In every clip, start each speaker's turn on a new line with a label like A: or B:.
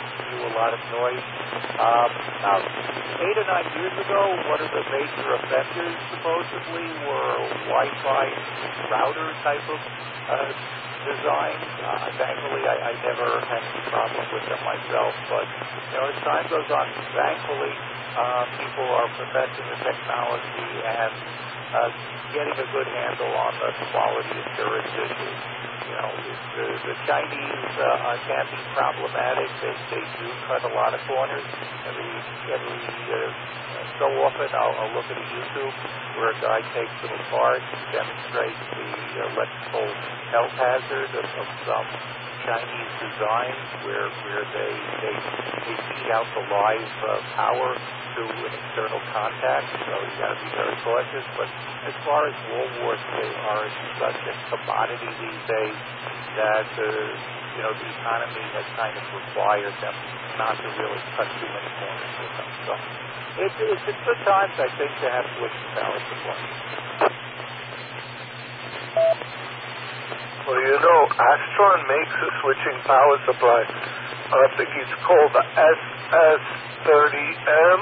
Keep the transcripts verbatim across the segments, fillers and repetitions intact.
A: spew a lot of noise. Um, about eight or nine years ago, one of the major offenders supposedly were Wi-Fi router type of uh, designs. Uh, thankfully, I, I never had any problem with them myself, but you know, as time goes on, thankfully, uh, people are perfecting the technology and uh, getting a good handle on the quality assurance issues. You know, the, the Chinese uh, can be problematic. They, they do cut a lot of corners. Every, every uh, so often I'll, I'll look at a YouTube where a guy takes them apart and demonstrates the electrical health hazard of, of some Chinese designs where where they they, they feed out the live uh, power to an external contact. So you got to be very cautious. But as far as wall warts, they are such a commodity these days that uh, you know the economy has kind of required them not to really cut too many corners with them. So it's it's a good times, I think, to have switching power supply.
B: Well, you know, Astron makes a switching power supply. I think it's called the S S thirty M.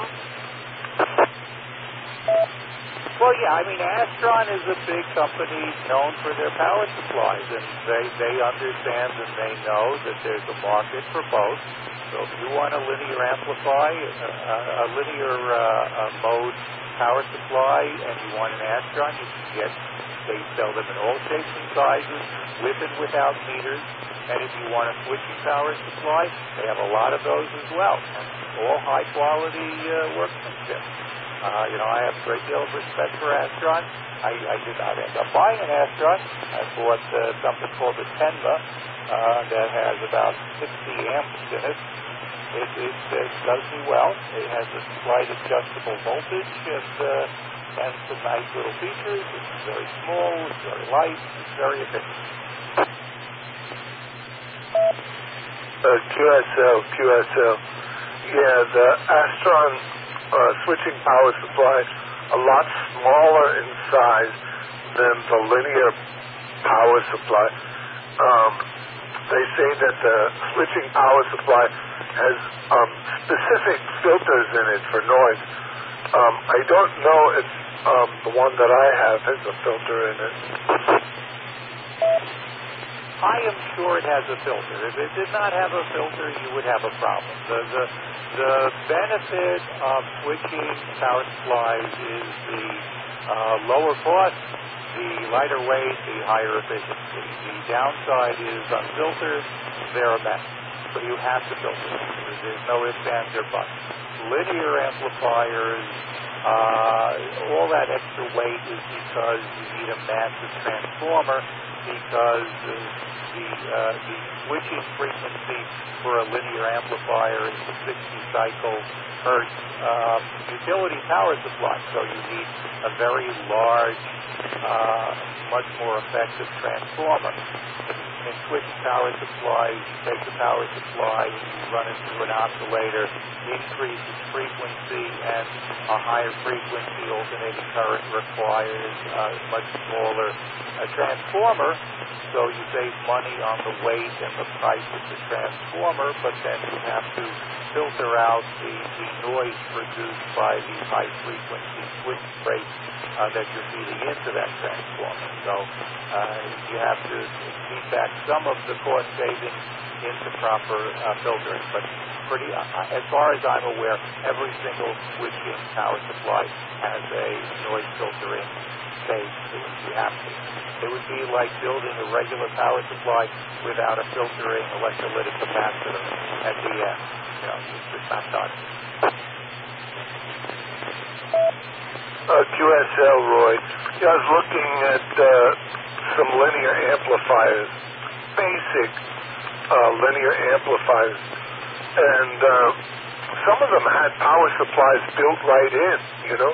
A: Well, yeah, I mean, Astron is a big company known for their power supplies, and they, they understand and they know that there's a market for both. So if you want a linear amplify, a, a linear uh, uh, mode power supply, and you want an Astron, you can get, they sell them in all shapes and sizes, with and without meters. And if you want a switching power supply, they have a lot of those as well. All high quality uh, workmanship. Uh, you know, I have a great deal of respect for Astron. I, I did not end up buying an Astron. I bought uh, something called the Tenma uh, that has about sixty amps in it. It, it, it does me well. It has a slight adjustable voltage and, uh, and some nice little features. It's very small, it's very light, it's very efficient.
B: Uh, Q S L, Q S L. Yeah, the Astron uh, switching power supply, a lot smaller in size than the linear power supply. Um, they say that the switching power supply has um, specific filters in it for noise. Um, I don't know if um, the one that I have has a filter in it.
A: I am sure it has a filter. If it did not have a filter, you would have a problem. The, the, the benefit of switching power supplies is the uh, lower cost, the lighter weight, the higher efficiency. The downside is unfiltered, they're a mess. So you have to filter them. There's no ifs, ands, or buts. Linear amplifiers, uh, all that extra weight is because you need a massive transformer, because uh, the uh, the switching frequency for a linear amplifier is a sixty cycle hertz um, utility power supply. So you need a very large, uh, much more effective transformer. In switching power supplies, you take the power supply and you run it through an oscillator, increase its frequency, and a higher frequency alternating current requires a much smaller uh, transformer. So you save money on the weight and the price of the transformer, but then you have to filter out the, the noise produced by the high frequency switch rates uh, that you're feeding into that transformer. So uh, you have to feed back some of the cost savings into proper uh, filtering. But pretty, uh, as far as I'm aware, every single switching power supply has a noise filtering stage. You have to. It would be like building a regular power supply without a filtering electrolytic capacitor at the end. You know, it's just not done.
B: Uh, Q S L, Roy. Yeah, I was looking at uh, some linear amplifiers, basic uh, linear amplifiers, and uh, some of them had power supplies built right in, you know?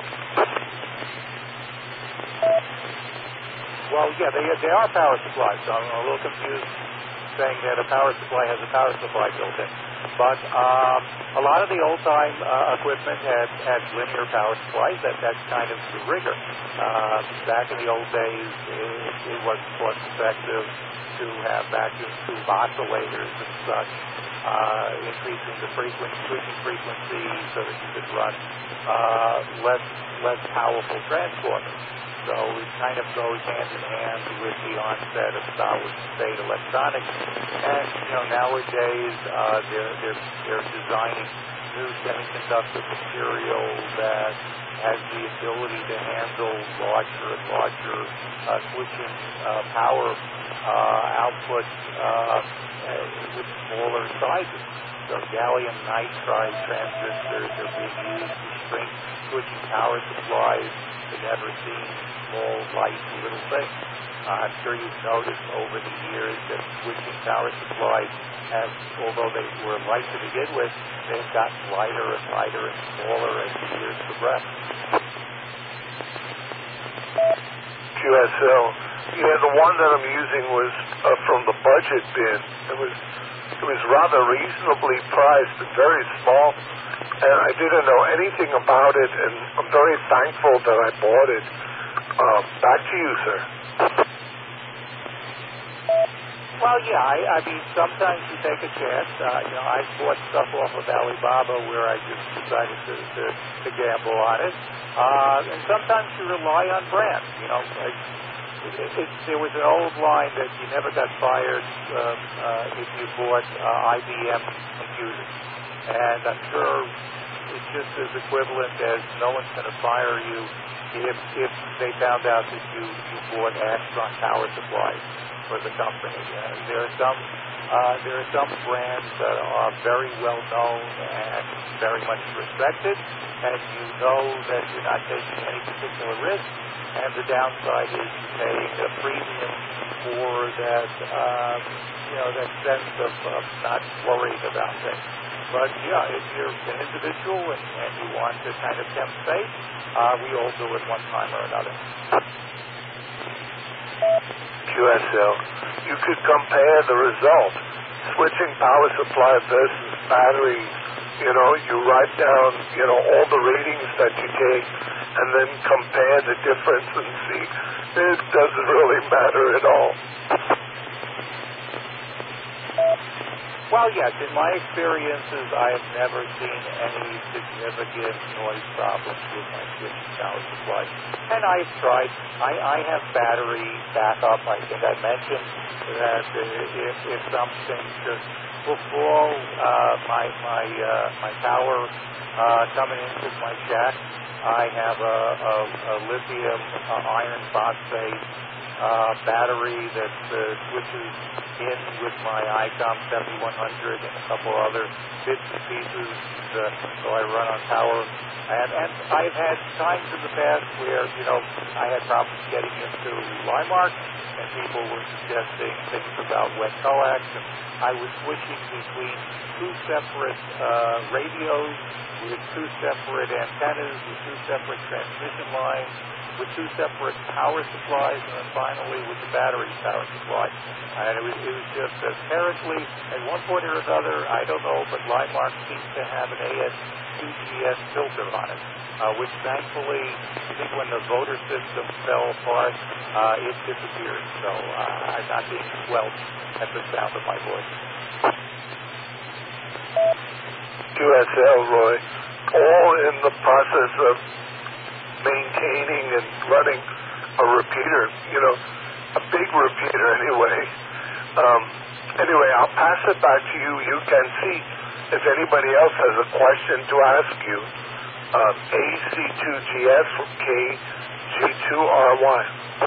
A: Well, yeah, they, they are power supplies, so I'm a little confused saying that a power supply has a power supply built in. But um, a lot of the old-time uh, equipment had, had linear power supplies. That, that's kind of the rigor. Uh, back in the old days, it, it wasn't cost-effective to have vacuum tube oscillators and such, uh, increasing the frequency, switching frequency so that you could run uh, less less powerful transformers. So it kind of goes hand in hand with the onset of solid-state electronics. And you know, nowadays uh, they're they're they're designing new semiconductor material that has the ability to handle larger and larger uh, switching uh, power uh, outputs uh, with smaller sizes. So gallium nitride transistors are being used to shrink switching power supplies to never seen small, light, little things. Uh, I'm sure you've noticed over the years that switching power supplies have, although they were light to begin with, they've gotten lighter and lighter and smaller as the years progress.
B: Q S L. Yeah, the one that I'm using was uh, from the budget bin. It was it was rather reasonably priced and very small, and I didn't know anything about it, and I'm very thankful that I bought it. Uh, back to you, sir.
A: Well, yeah, I, I mean, sometimes you take a chance. Uh, you know, I bought stuff off of Alibaba where I just decided to, to, to gamble on it. Uh, and sometimes you rely on brands. You know, it, it, it, there was an old line that you never got fired uh, uh, if you bought uh, I B M computers. And I'm sure it's just as equivalent as no one's going to fire you if if they found out that you, you bought Astron power supplies for the company. Uh, there are some uh, there are some brands that are very well known and very much respected, and you know that you're not taking any particular risk. And the downside is you're paying a premium for that um, you know that sense of, of not worrying about things. But yeah, if you're an individual and, and you want to kind of tempt fate, uh, we all do it one time or another.
B: Q S L. You could compare the result. Switching power supply versus battery. You know, you write down, you know, all the readings that you take and then compare the difference and see. It doesn't really matter at all.
A: Well, yes, in my experiences, I have never seen any significant noise problems with my switching power supply. And I've tried. I, I have battery backup. I think I mentioned that if, if something should fall, uh, my my uh, my power uh, coming into my shack, I have a, a, a lithium uh, iron phosphate uh, battery that uh, switches in with my ICOM seventy-one hundred and a couple other bits and pieces, uh, so I run on power. And, and I've had times in the past where, you know, I had problems getting into Limark, and people were suggesting things about wet coax, and I was switching between two separate uh, radios with two separate antennas, with two separate transmission lines, with two separate power supplies, and then finally with the battery power supply. And it was, it was just apparently, at one point or another, I don't know, but Limark seemed to have an A S two G S filter on it, uh, which thankfully, I think when the voter system fell apart, uh, it disappeared. So uh, I'm not being squelched at the sound of my voice.
B: Q S L, Roy, all in the process of maintaining and running a repeater, you know, a big repeater anyway. Um, anyway, I'll pass it back to you. You can see if anybody else has a question to ask you. Um, A C two G S K G two R Y.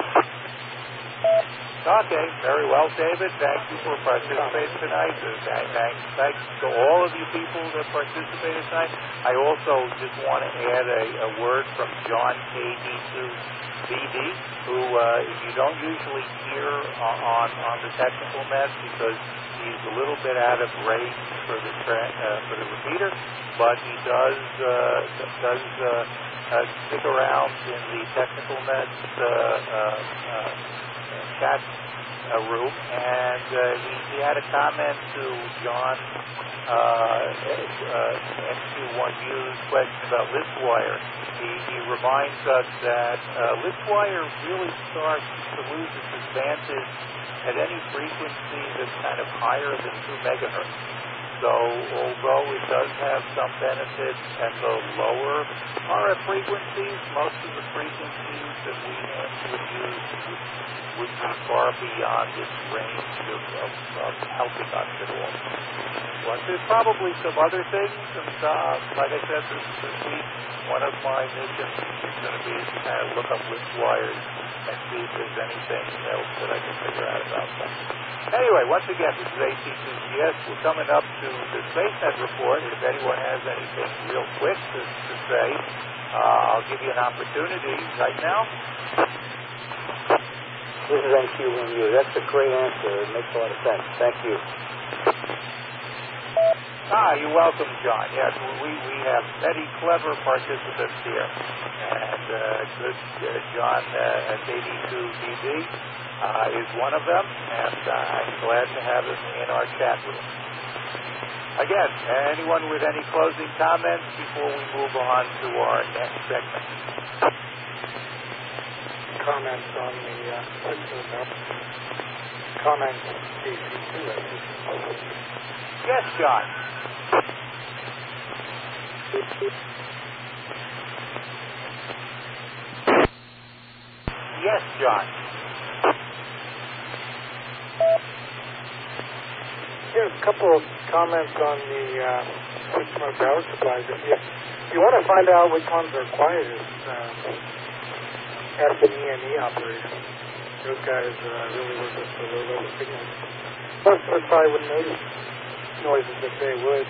A: Okay, very well, David. Thank you for participating tonight. Thanks, thanks to all of you people that participated tonight. I also just want to add a, a word from John K D two B D, who uh, you don't usually hear on, on the technical net because he's a little bit out of range for the tra- uh, for the repeater, but he does uh, does uh, uh, stick around in the technical net uh, uh, uh, chat uh, a room, and uh, he, he had a comment to John uh, uh, M Q one U's question about Listwire. He, he reminds us that uh, Listwire really starts to lose its advantage at any frequency that's kind of higher than two megahertz. So although it does have some benefits at the lower R F frequencies, most of the frequencies that we would use would, would be far beyond its range of, of, of helping us at all. But there's probably some other things, and uh, like I said this, this week, one of my missions is going to be to kind of look up Listwires and see if there's anything else that I can figure out about them. Anyway, once again, this is A C two C S. We're coming up to the SpaceNet report. If anyone has anything real quick to, to say, uh, I'll give you an opportunity right now.
C: This is M Q one U. That's a great answer. It makes a lot of sense. Thank you.
A: Ah, you're welcome, John. Yes, we, we have many clever participants here. And uh, good uh, John uh, at K D two D B uh, is one of them, and uh, I'm glad to have him in our chat room. Again, anyone with any closing comments before we move on to our next segment?
D: Comments on the uh, comments on A C two.
A: Yes, John. Yes, John.
D: Here's a couple of comments on the uh, switch mode power supplies. If you, if you want to find out which ones are quietest, um, F and E and E operators. Those guys uh, really work with the low level signals. Most of us probably wouldn't notice noises that they would.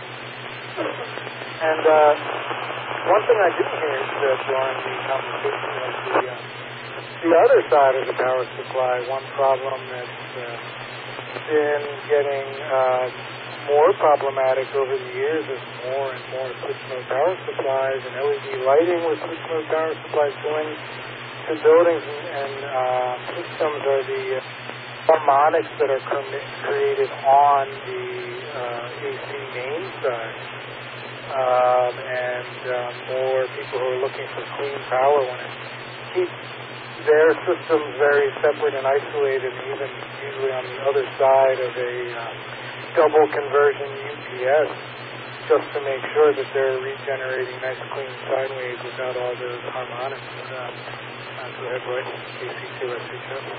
D: And uh, one thing I didn't hear uh, during the conversation was the, uh, the other side of the power supply. One problem that's uh, been getting uh, more problematic over the years is more and more switch mode power supplies and L E D lighting with switch mode power supplies going to buildings and, and uh, systems are the uh, harmonics that are created on the uh, A C main side. Um, and uh, more people who are looking for clean power want to keep their systems very separate and isolated, and even usually on the other side of a uh, double conversion U P S, just to make sure that they're regenerating nice clean sine waves without all those harmonics. Uh, uh, go ahead, Roy. A C two S H F.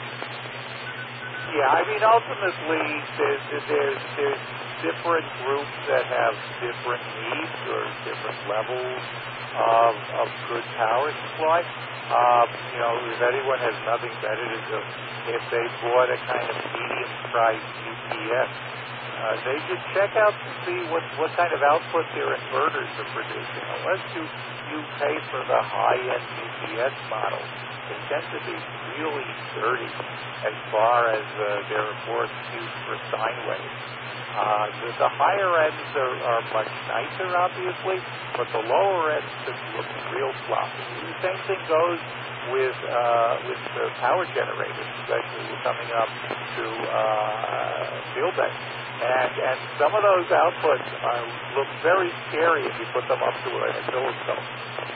A: Yeah, I mean, ultimately, there's, there's, there's different groups that have different needs or different levels of, of good power supply. Uh, you know, if anyone has nothing better to do, if they bought a kind of medium-priced U P S, uh, they should check out to see what, what kind of output their inverters are producing. Unless you, you pay for the high-end U P S models, they tend to be really dirty as far as uh, their reports used for sine waves. Uh, the, the higher ends are, are much nicer, obviously, but the lower ends could look real floppy. The same thing goes with uh, with the power generators, especially we're coming up to uh, field day. And, and some of those outputs are, look very scary if you put them up to an oscilloscope.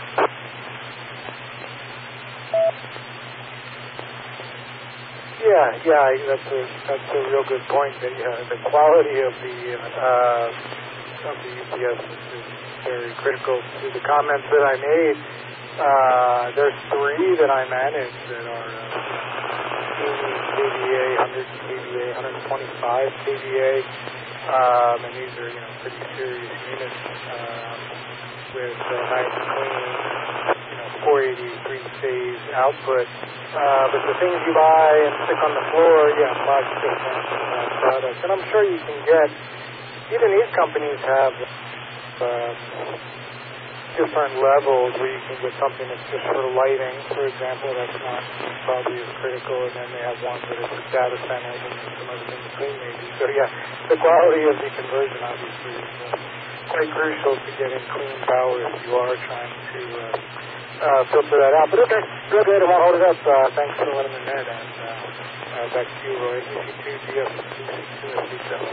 D: Yeah, yeah, that's a that's a real good point. That yeah, the quality of the uh, of the U P S is, is very critical to the comments that I made. Uh, there's three that I manage that are uh, eighty K V A, one hundred K V A, one twenty-five K V A, um, and these are you know pretty serious units um, with uh, nice clean four eighty three-phase output. Uh, but the things you buy and stick on the floor, yeah, much different uh, products. And I'm sure you can get, even these companies have uh, different levels where you can get something that's just for lighting, for example, that's not probably as critical, and then they have ones that are for data centers and some other things between maybe. So yeah, the quality of the conversion obviously is uh, quite crucial to getting clean power if you are trying to uh, uh, filter that out. But okay, good, good. I won't hold it up. Uh, thanks for letting me know that. Uh, uh, back to you, Roy. A C two G S two S H O.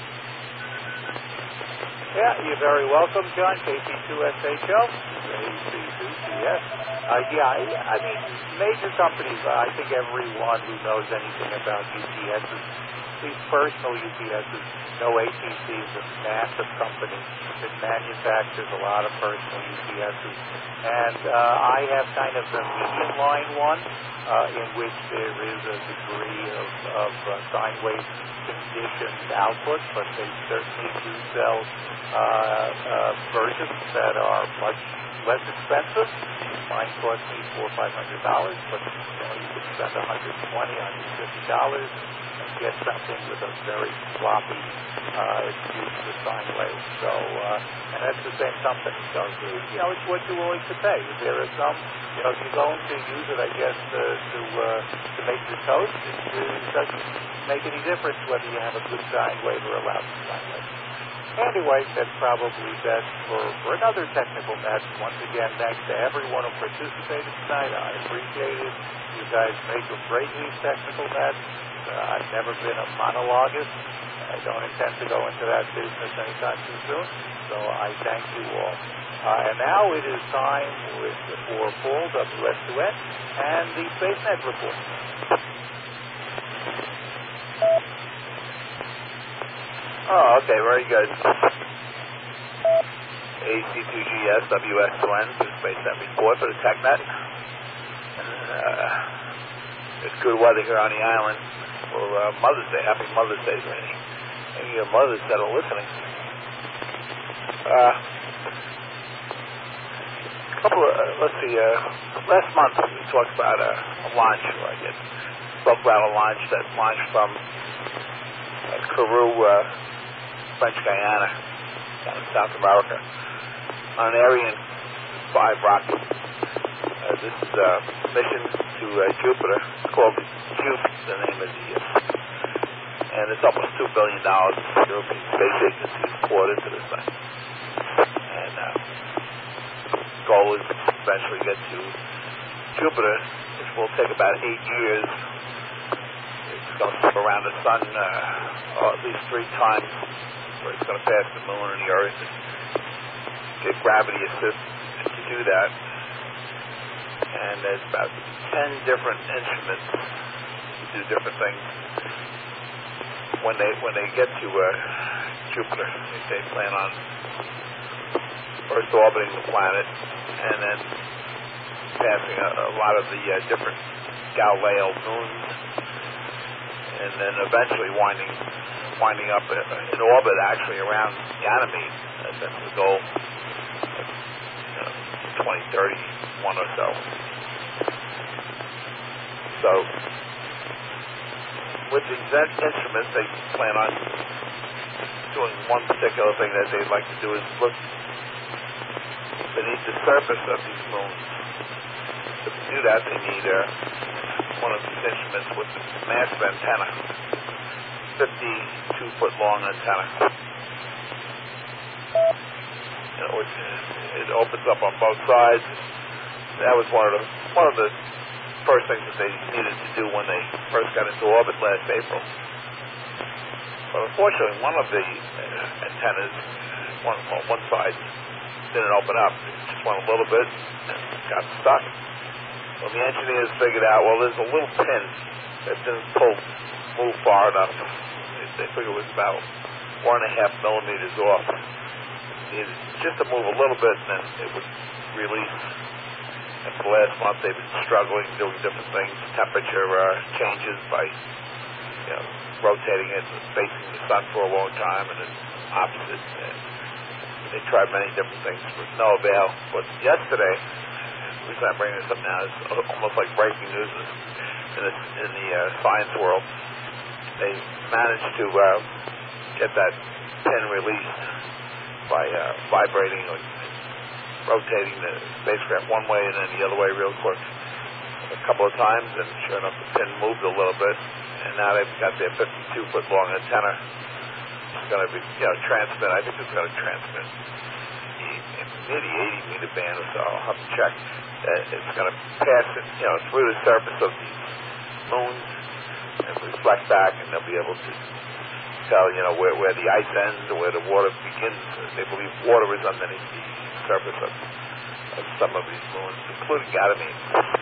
A: Yeah, you're very welcome, John. K C two S H O, A C two G S. Uh, yeah, I, I mean, major companies, uh, I think everyone who knows anything about U P Ss, these personal U P Ss, know A T C is a massive company that manufactures a lot of personal U P Ss. And uh, I have kind of the medium line one, uh, in which there is a degree of, of uh, sine wave conditioned output, but they certainly do sell uh, uh, versions that are much less expensive. Mine cost me four or five hundred dollars, but you know you could spend one hundred twenty, one hundred fifty dollars and get something with a very sloppy, uh, excuse the sine wave. So, uh, and that's the same company. So, you know, it's what you're willing to pay. There are some, you know, if you're going to use it, I guess, uh, to uh, to make your toast, it, it doesn't make any difference whether you have a good sine wave or a lousy sine wave. Anyway, that's probably best for, for another technical net. Once again, thanks to everyone who participated tonight. I appreciate it. You guys make or break these technical nets. Uh, I've never been a monologuist. I don't intend to go into that business anytime too soon. So I thank you all. Uh, and now it is time with, for Paul, W S two N, and the SpaceNet report.
E: Oh, okay, very good. A C two G S, W S two N, for the SpaceNet report for the TechNet. Uh, it's good weather here on the island for uh, Mother's Day. Happy Mother's Day to any, any of your mothers that are listening. Uh, couple of, uh, let's see, uh, last month we talked about a, a launch, I guess, spoke about a launch that launched from uh, Kourou, uh, French Guiana, down in South America, on an Ariane five rocket. Uh, this is a mission to uh, Jupiter. It's called JUICE, the name of the, uh, and it's almost two billion dollars. The European Space Agency has poured into this thing. And uh, the goal is to eventually get to Jupiter, which will take about eight years. It's going to flip around the sun uh, at least three times, where it's going to pass the moon and the Earth and get gravity assist to do that. And there's about ten different instruments to do different things. When they when they get to uh, Jupiter, they, they plan on first orbiting the planet and then passing a, a lot of the uh, different Galileo moons, and then eventually winding winding up in orbit actually around Ganymede. That's the goal, you know, twenty thirty-one or so. So with these instruments, they plan on doing one particular thing that they'd like to do is look beneath the surface of these moons. So to do that, they need uh, one of these instruments with a massive antenna, fifty-two foot long antenna. You know, it, it opens up on both sides. That was one of the one of the first things that they needed to do when they first got into orbit last April. But unfortunately, one of the uh, antennas, one well, one side, didn't open up. It just went a little bit and got stuck. Well, the engineers figured out, well, there's a little pin that didn't pull, move far enough. They, they figured it was about one and a half millimeters off. It needed just to move a little bit, and then it would release. And for the last month, they've been struggling, doing different things, temperature uh, changes by, you know, rotating it and facing the sun for a long time, and then opposite. And they tried many different things with no avail. But yesterday, the reason I bring this up now is almost like breaking news in the, in the uh, science world. They managed to uh, get that pin released by uh, vibrating or rotating the spacecraft one way and then the other way real quick a couple of times, and sure enough the pin moved a little bit, and now they've got their fifty-two foot long antenna it's going to be, you know, transmit. I think it's going to transmit maybe eighty meter band or so. I'll have to check. Uh, it's going to pass it, you know, through the surface of these moons and reflect back, and they'll be able to tell, you know, where, where the ice ends or where the water begins. They believe water is underneath the surface of, of some of these moons, including Ganymede.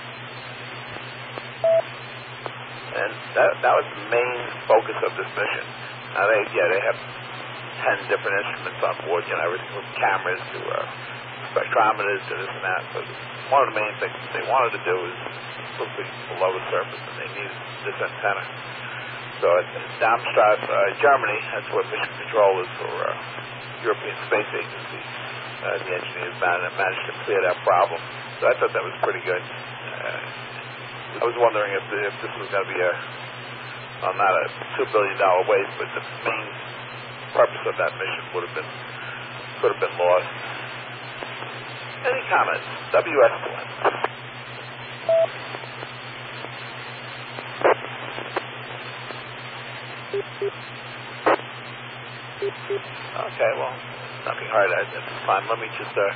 E: And that, that was the main focus of this mission. Now, they, yeah, they have ten different instruments on board, you know, everything from cameras to uh, spectrometers to this and that. But one of the main things they wanted to do is look below the surface, and they needed this antenna. So at Darmstadt, uh, Germany, that's where mission control is for uh, European Space Agency. Uh, the engineers managed, managed to clear that problem. So I thought that was pretty good. Uh, I was wondering if, if this was going to be a, well, not a two billion dollar waste, but the main purpose of that mission would have been could have been lost. Any comments? W S Glenn. Okay, well, nothing hard at this time. Let me just uh,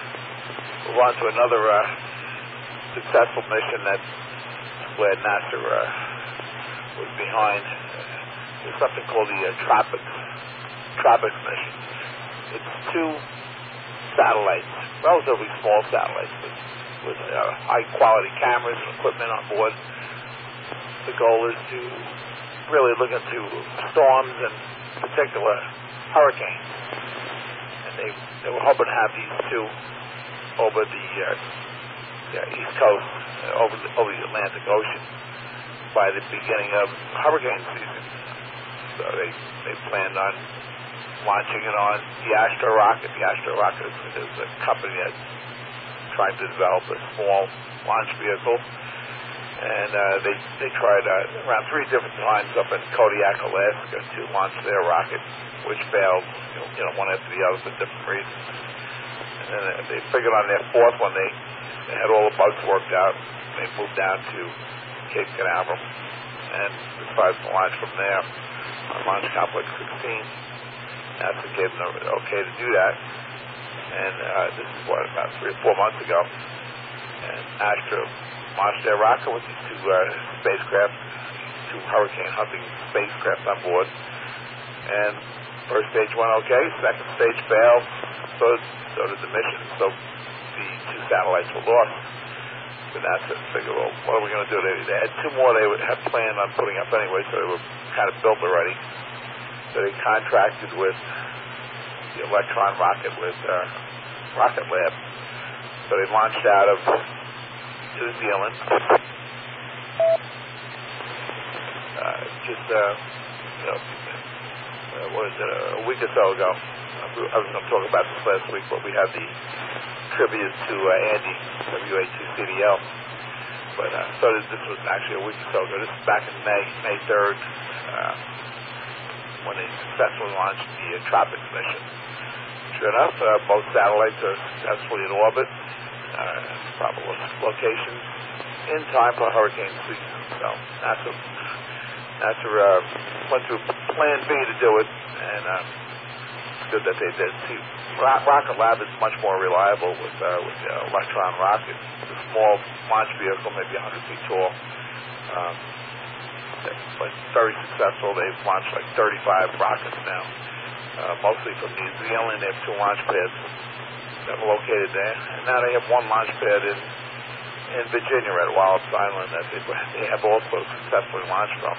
E: move on to another uh, successful mission that I'm glad NASA uh, was behind. There's something called the uh, Tropics, Tropics mission. It's two satellites, relatively small satellites, with, with uh, high-quality cameras and equipment on board. The goal is to really look into storms and particular hurricanes. And they, they were hoping to have these two over the, uh, the East Coast, uh, over, the, over the Atlantic Ocean by the beginning of hurricane season. So they, they planned on launching it on the Astro Rocket. The Astro Rocket is, is a company that's trying to develop a small launch vehicle. And uh, they they tried uh, around three different times up in Kodiak, Alaska, to launch their rocket, which failed, you know, you know one after the other for different reasons. And then uh, they figured on their fourth one, they, they had all the bugs worked out. They moved down to Cape Canaveral and decided to launch from there on Launch Complex sixteen. NASA gave them the okay to do that. And uh, this is, what, about three or four months ago. And Astro launched their rocket with these two uh, spacecraft, two hurricane-hunting spacecraft on board. And first stage went okay, second stage failed, so, so did the mission. So the two satellites were lost. So NASA figured, well, what are we going to do? They, they had two more they would have planned on putting up anyway, so they were kind of built already. So they contracted with the Electron rocket with uh, Rocket Lab. So they launched out of New Zealand. Uh, just, uh, you know, uh, what was it, a week or so ago. I was going to talk about this last week, but we had the tribute to uh, Andy, W A two C D L. But uh, so this, this was actually a week or so ago. This is back in May, May third, uh, when they successfully launched the uh, Tropics mission. Sure enough, uh, both satellites are successfully in orbit. Uh, proper locations in time for hurricane season. So NASA, NASA uh, went through Plan B to do it, and uh, it's good that they did. See, Rocket Lab is much more reliable with uh, with the Electron rocket. It's a small launch vehicle, maybe one hundred feet tall, um, but very successful. They've launched like thirty-five rockets now, uh, mostly from New Zealand. They have two launch pads that were located there, and now they have one launch pad in in Virginia at Wallops Island that they, they have also successfully launched from,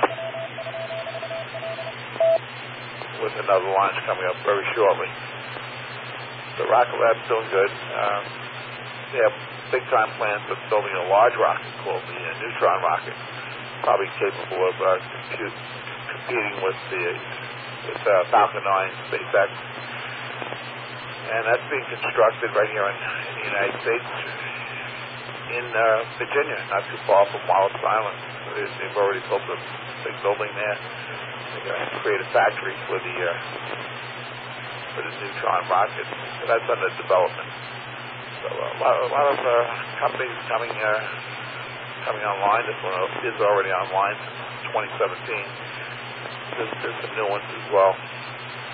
E: with another launch coming up very shortly. The Rocket Lab's doing good. Um, they have big-time plans for building a large rocket called the uh, Neutron rocket, probably capable of uh, compute, competing with the with uh, Falcon nine SpaceX. And that's being constructed right here in, in the United States, in uh, Virginia, not too far from Wallops Island. So they, they've already built a big building there. They're going to create a factory for the uh, for the Neutron rocket. So that's under development. So uh, a lot, a lot of uh, companies coming uh, coming online. This one is already online since twenty seventeen. There's, there's some new ones as well.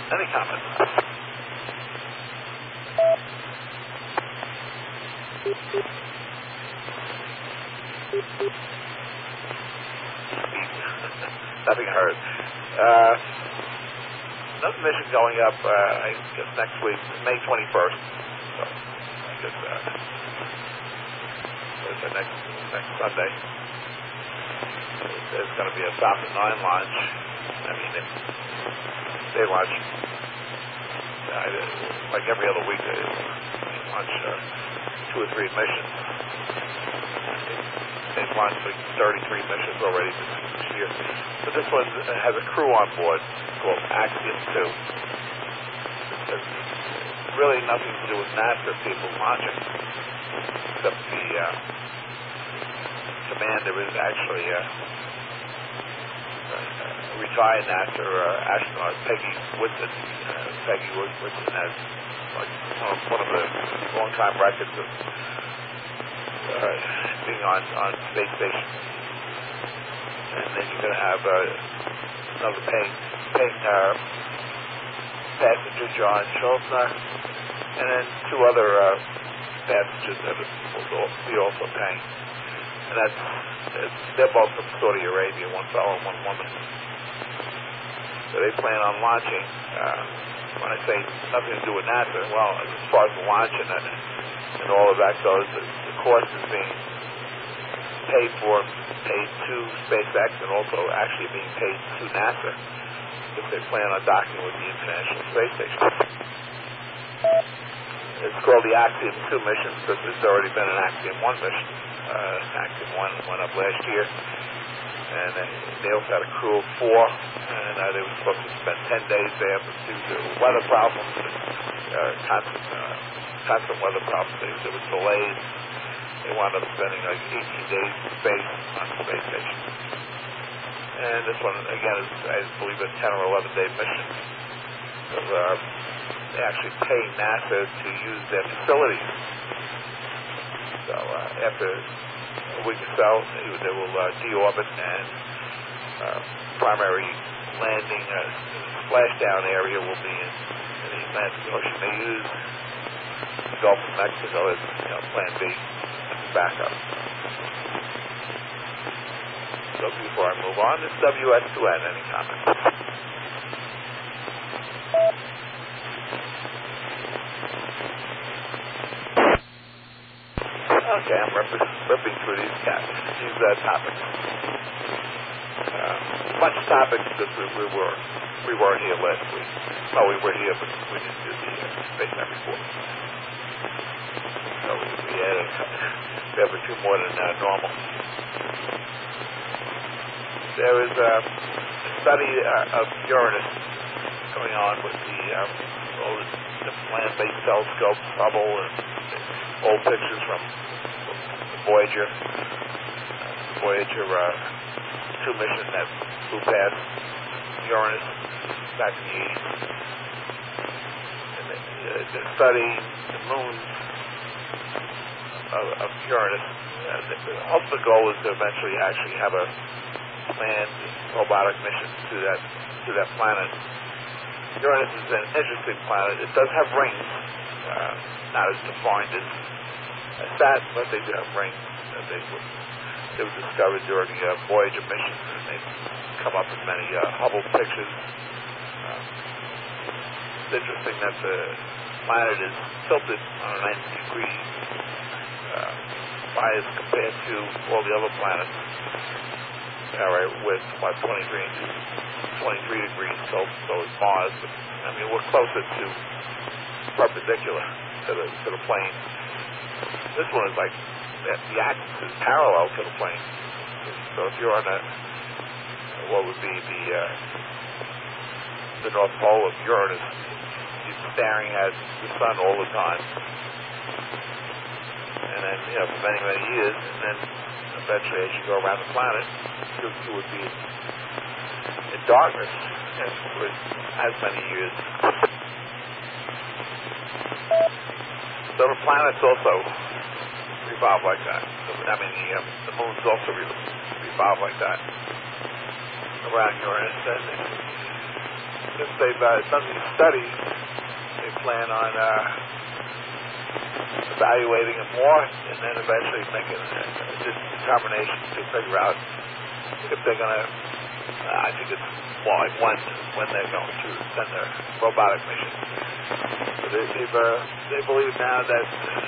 E: Any comments? Nothing heard. Uh, another mission going up, uh, I guess next week, May twenty-first. So, I guess uh, it's the next, next Sunday. There's going to be a Falcon nine launch. I mean, it, they launch, uh, like every other week, they launch uh, two or three missions. They've launched like thirty-three missions already this year. But this one has a crew on board called Axiom two. There's really nothing to do with NASA people launching, except the uh, commander is actually a, a retired NASA uh, astronaut, Peggy Whitson. Uh, Peggy Whitson has like one of the long-time records of uh, being on, on space station. And then you're going to have uh, another paying, paying uh, passenger, John Schultzner, and then two other uh, passengers that will be also paying. And that's, it's, they're both from Saudi Arabia, one fellow and one woman. So they plan on launching. Uh, when I say nothing to do with NASA, well, as far as the launch and, and all of that goes, the, the cost is being paid for, paid to SpaceX, and also actually being paid to NASA if they plan on docking with the International Space Station. It's called the Axiom two mission because there's already been an Axiom one mission. Uh, Axiom one went up last year, and they, they also had a crew of four, and uh, they were supposed to spend ten days there, but due to weather problems, uh, constant, uh, constant weather problems, they, there was delays. They wound up spending like eighteen days in space on the space station. And this one, again, is, I believe, a ten or eleven day mission. So, uh, they actually pay NASA to use their facilities. So uh, after a week or so, they, they will uh, deorbit, and uh, primary landing uh, splashdown area will be in, in the Atlantic Ocean. They use the Gulf of Mexico as, you know, Plan B. Backup. So before I move on, this W S two N. Any comments? Okay, I'm ripping, ripping through these cats, these uh, topics. Uh, bunch of topics because we, we were we weren't here last week. Well, we were here, but we didn't do the uh, Space Night report. So we, we added we have a few more than uh, normal. There is a study uh, of Uranus going on with the um, all the, the land-based telescope, Hubble, and old pictures from, from Voyager, uh, Voyager uh, two mission that flew past Uranus back in the eighties. And they, uh, they're studying the moons Of, of Uranus. Uh, the, the ultimate goal is to eventually actually have a manned robotic mission to that to that planet. Uranus is an interesting planet. It does have rings, uh, not as defined as, as Saturn, but they do have rings. Uh, they, were, they were discovered during the uh, Voyager missions, and they've come up in many uh, Hubble pictures. Uh, it's interesting that the planet is tilted on a ninety degrees uh, bias compared to all the other planets. All right, with what twenty-three inches, twenty-three degrees tilt, so is Mars. But I mean, we're closer to perpendicular to the to the plane. This one is like the axis is parallel to the plane. So if you're on a what would be the uh, the North Pole of Uranus, you're staring at the sun all the time, and then you know for many many years, and then eventually as you go around the planet, you, you would be in darkness and for as many years. So the planets also revolve like that. I mean, the, um, the moons also re- revolve like that around Uranus. And since they've uh, done these studies, they plan on uh, evaluating it more and then eventually making a determination to figure out if they're going to, uh, I think it's more like when, when they're going to send their robotic mission. So they, they've, uh, they believe now that,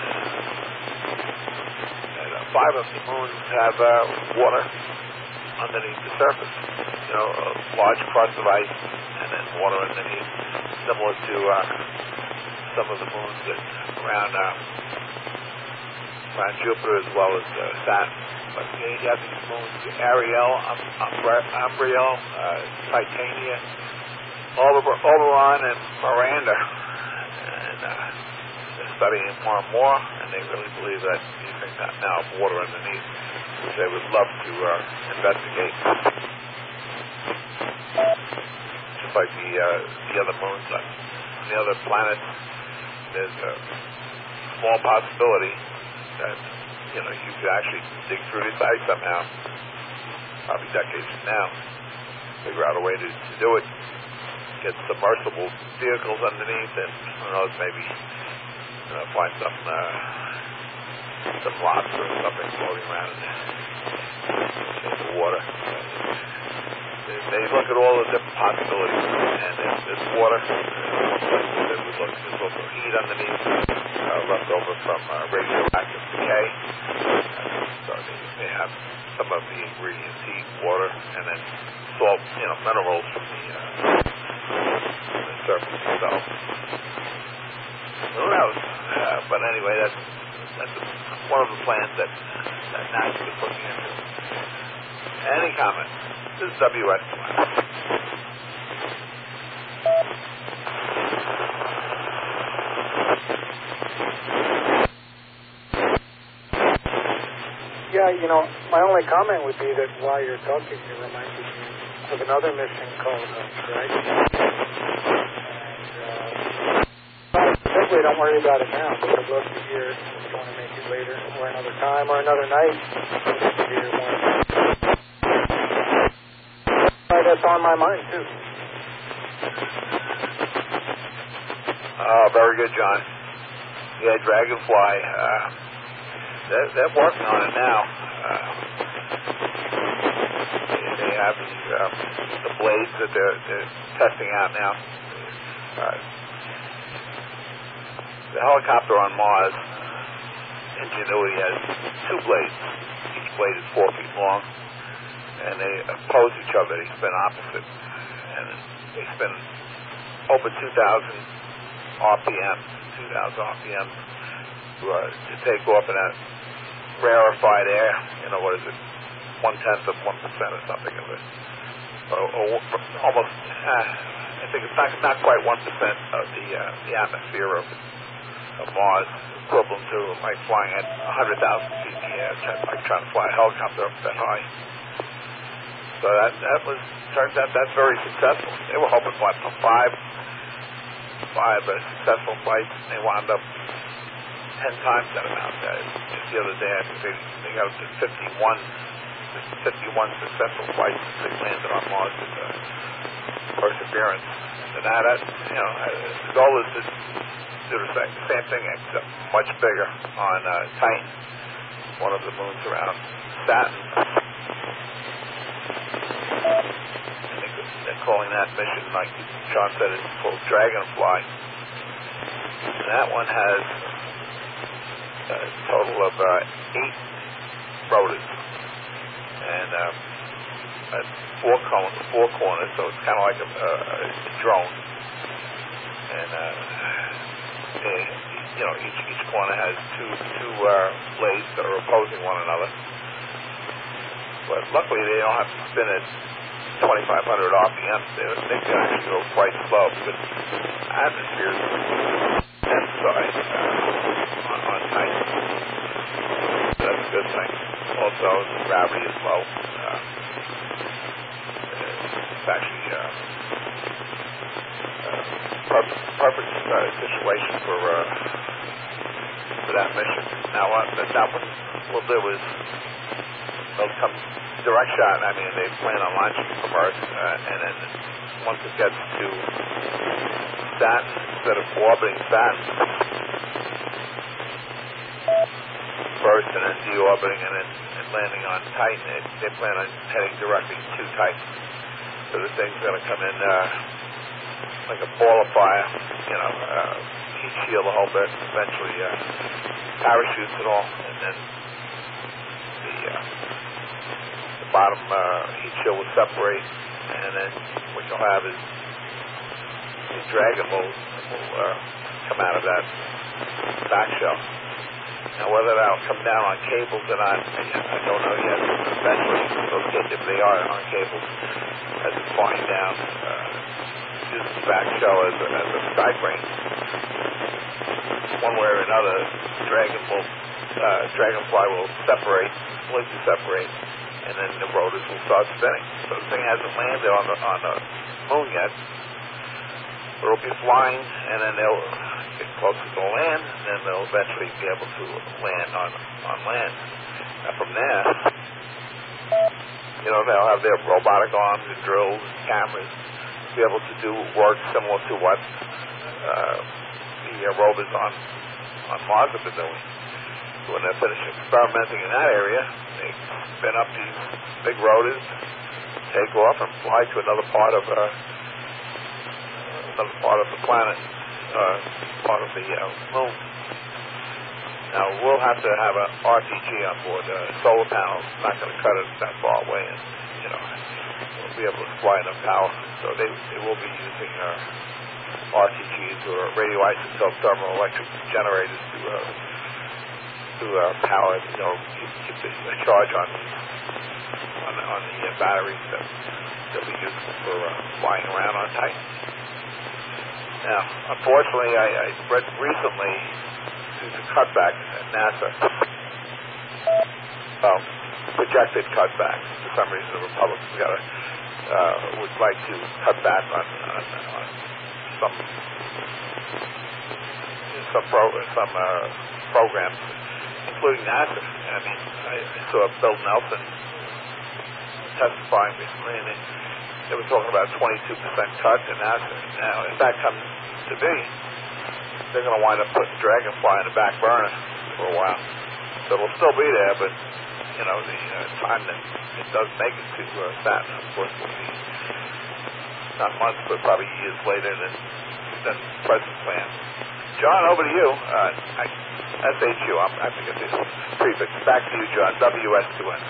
E: that uh, five of the moons have uh, water underneath the surface. You know, a large crust of ice and then water underneath, similar to uh, some of the moons that around uh, around Jupiter as well as uh, Saturn. But you, know, you have these moons, Ariel, um, um, Umbriel, uh, Titania, Oberon, and Miranda. And uh, they're studying it more and more, and they really believe that these things have now have water underneath, which they would love to uh, investigate. Just like the uh, the other moons, uh, the other planets, there's a small possibility that, you know, you could actually dig through this ice somehow, probably decades from now, figure out a way to, to do it, get submersible vehicles underneath, and who knows, maybe, you know, find some uh, some lobster or something floating around in the water. They, they look at all the different possibilities, and if there's water, there would look, there's also heat underneath, uh, left over from uh, radioactive decay. So they, they have some of the ingredients, heat, water, and then salt, you know, minerals from the, uh, the surface itself. Who knows? Uh, but anyway, that's that's one of the plans that, that NASA is looking into. Any comments? This is W S.
D: Yeah, you know, my only comment would be that while you're talking, you reminded me of another mission called uh, Dragon. And, uh, simply don't worry about it now, but I'd love to hear if you want to make it later, or another time, or another night. I'd love to hear more. That's on my mind, too.
E: Oh, very good, John. Yeah, Dragonfly. Uh, they're, they're working on it now. Uh, they, they have these, uh, the blades that they're, they're testing out now. Uh, the helicopter on Mars, Ingenuity, has two blades. Each blade is four feet long, and they oppose each other. They spin opposite, and they spin over two thousand R P M, two thousand R P M to, uh, to take off in that rarefied air. You know, what is it? One tenth of one percent or something of it, or, or almost. Uh, I think it's not not quite one percent of the uh, the atmosphere of, of Mars, equivalent to like flying at a hundred thousand feet in the air, like trying to fly a helicopter up that high. So that that was turns out that's very successful. They were hoping what for five five uh, successful flights. They wound up ten times that amount. Uh, just the other day, I think they, they got up to fifty-one, fifty-one successful flights since they landed on Mars with uh, Perseverance. And now that, you know, the goal is to do the same, same thing except much bigger on uh, Titan, one of the moons around Saturn. I think they're calling that mission, like John said, it's called Dragonfly. And that one has a total of uh, eight rotors and um, uh, four corners, four corners, so it's kind of like a, a, a drone. And uh, they, you know, each each corner has two two uh, blades that are opposing one another. But luckily, they don't have to spin at twenty-five hundred R P M. They, they can actually go quite slow because the atmosphere is emphasized uh, on, on Titan. So that's a good thing. Also, the gravity is low. Uh, it's actually uh, uh, perfect, perfect uh, situation for uh, for that mission. Now, what now what we'll do is they'll come direct shot. I mean, they plan on launching from Earth, uh, and then once it gets to Saturn, instead of orbiting Saturn first and then deorbiting and then and landing on Titan, they, they plan on heading directly to Titan. So the thing's going to come in uh, like a ball of fire, you know, uh, heat shield a whole bit, eventually uh, parachutes and all, and then the, uh, the bottom uh, heat shield will separate, and then what you'll have is the Dragon will, will uh, come out of that back shell. Now, whether that'll come down on cables or not, I don't know yet. Eventually, those cables, if they are on cables, as it's flying down, uh, use the back shell as a, as a sky crane. One way or another, Dragon will, uh, Dragonfly will separate, completely separate, and then the rotors will start spinning. So the thing hasn't landed on the on the moon yet. But it'll be flying, and then they'll get closer to land, and then they'll eventually be able to land on on land. And from there, you know, they'll have their robotic arms and drills and cameras, be able to do work similar to what uh, the uh, rovers on on Mars have been doing. So when they're finished experimenting in that area, they spin up these big rotors, take off, and fly to another part of uh, another part of the planet, uh, part of the uh, moon. Now, we'll have to have an R T G on board. Uh, solar panels not going to cut it that far away, and, you know, we'll be able to supply enough power. So they, they will be using uh, R T Gs, or radioisotope thermoelectric generators, to uh, to uh, power, you know, keep, keep the, the charge on the, on the, on the uh, batteries that they'll be using for uh, flying around on Titan. Now, unfortunately, I, I read recently there's a cutback at NASA. Well, projected cutback. For some reason, the Republicans got a, uh, would like to cut back on, on, on some some pro, some uh, programs, including NASA. I mean, I, I saw Bill Nelson testifying recently, and they, they were talking about twenty-two percent cut in NASA. Now, if that comes to be, they're going to wind up putting Dragonfly in the back burner for a while. So it'll still be there, but, you know, the uh, time that it does make it to uh, Saturn, of course, will be not months, but probably years later than, than present plan. John, over to you. Uh, I, S H U, I'm, I forget the prefix. Back to you, John. W S two N.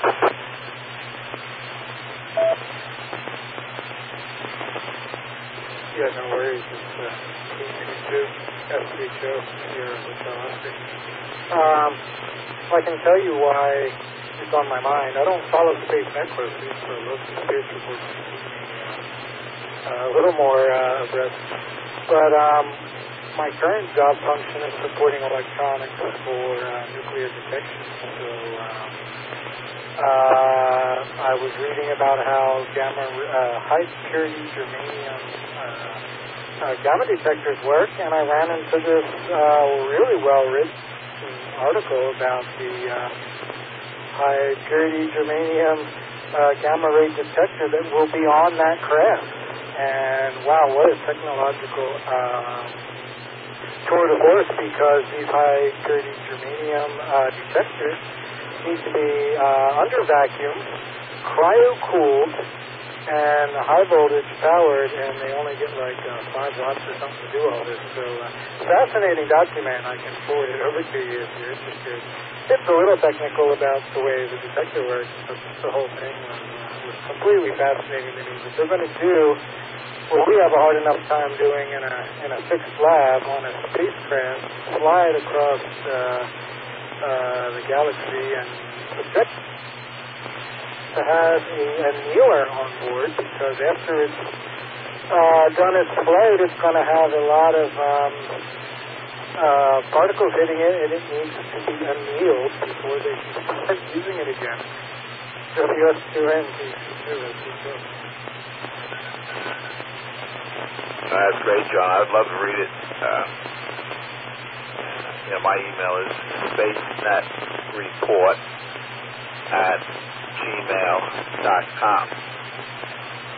D: Yeah, no worries. It's uh, T two S H O here in Hotel Oscar. Um, I can tell you why it's on my mind. I don't follow space that closely, so most of the space reports keep me uh, a little more uh, abreast. But um, my current job function is supporting electronics for uh, nuclear detection. So um, uh, I was reading about how gamma, uh, high purity germanium uh, uh, gamma detectors work, and I ran into this uh, really well written article about the uh, high purity germanium uh, gamma ray detector that will be on that craft. And wow, what a technological uh, tour de force, because these high purity germanium uh, detectors need to be uh, under vacuum, cryo-cooled, and high voltage powered, and they only get like uh, five watts or something to do all this. So uh, fascinating document. I can forward it over to you if you're interested. It's a little technical about the way the detector works, but the whole thing was, uh, was completely fascinating to me. What they're going to do, what we have a hard enough time doing in a in a fixed lab on a spacecraft, fly it across uh, uh, the galaxy and project, to have a, a kneeler on board, because after it's uh, done its flight, it's going to have a lot of um, uh, particles hitting it, and it needs to be annealed before they can start using it again. W S two N T two.
E: That's great, John. I'd love to read it. Uh, you know, my email is spacenetreport at gmail dot com.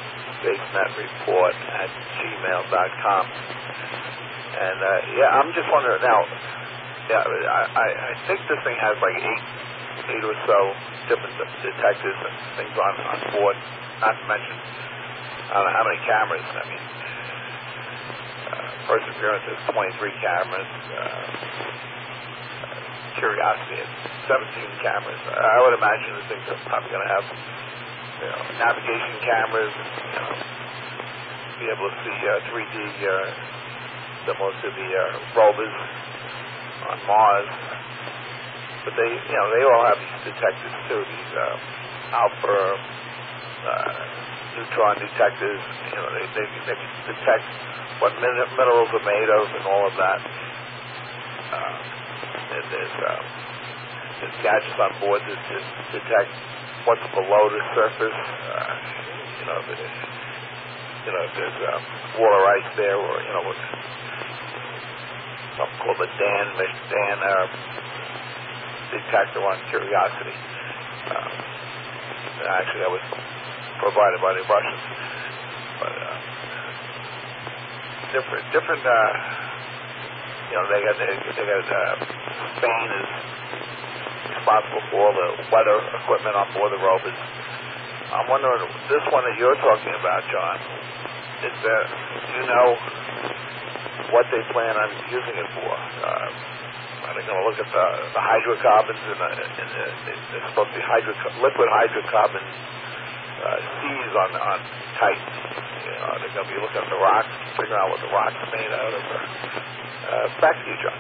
E: spacenetreport at gmail dot com. And, uh, yeah, I'm just wondering now, yeah, I, I, I think this thing has like eight, eight or so different detectors and things on, on board, not to mention, I don't know how many cameras. I mean, uh, Perseverance has twenty-three cameras, uh, Curiosity has seventeen cameras. I would imagine the things are probably going to have, you know, navigation cameras, and, you know, be able to see uh, three D, uh, similar to the uh, rovers on Mars. But they, you know, they all have these detectors too, these uh, alpha, uh, neutron detectors. You know, they, they, they detect what min- minerals are made of and all of that. Uh, and there's, uh, there's gadgets on board that, that detect what's below the surface. Uh, you know, the, you know, if there's uh, water ice there, or you know, what's something called the Dan Dan uh, detector on Curiosity. Uh, actually, that was provided by the Russians. But uh, different, different. Uh, you know, they got they, they got uh, Spain is responsible for all the weather equipment on board the rovers. I'm wondering, this one that you're talking about, John, is there? Do you know what they plan on using it for? Uh, are they going to look at the, the hydrocarbons in the, in the, they're supposed to be hydro, liquid hydrocarbon uh, seas on on Titan? You know, they're going to be looking at the rocks, figuring out what the rocks are made out of. Uh, back to you, John.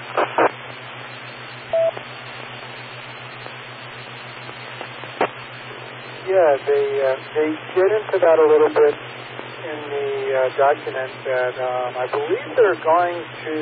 D: Yeah, they uh, they get into that a little bit in the uh, document that um, I believe they're going to,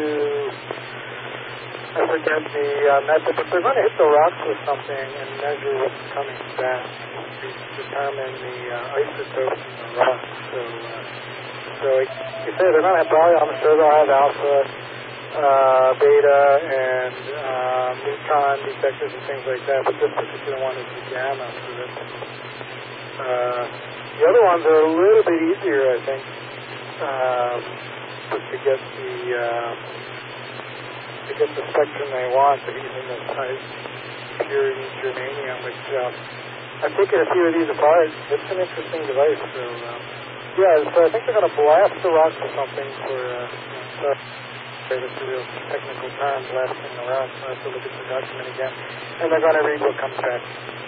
D: I forget the uh, method, but they're going to hit the rocks with something and measure what's coming back to determine the uh, isotopes in the rock. So, uh, so you say they're going to have probably, I'm sure they'll have alpha, uh, beta, and um, neutron detectors and things like that, but this particular one is the gamma. So that's, uh, the other ones are a little bit easier, I think, um, to get the uh, to get the spectrum they want, but using this high purity germanium, which um, I've taken a few of these apart. It's an interesting device. So um, yeah, so I think they're going to blast the rocks or something for. Uh, you know, that's a real technical term, blasting the rocks. I have to look at the document again, and they're going to read what comes back.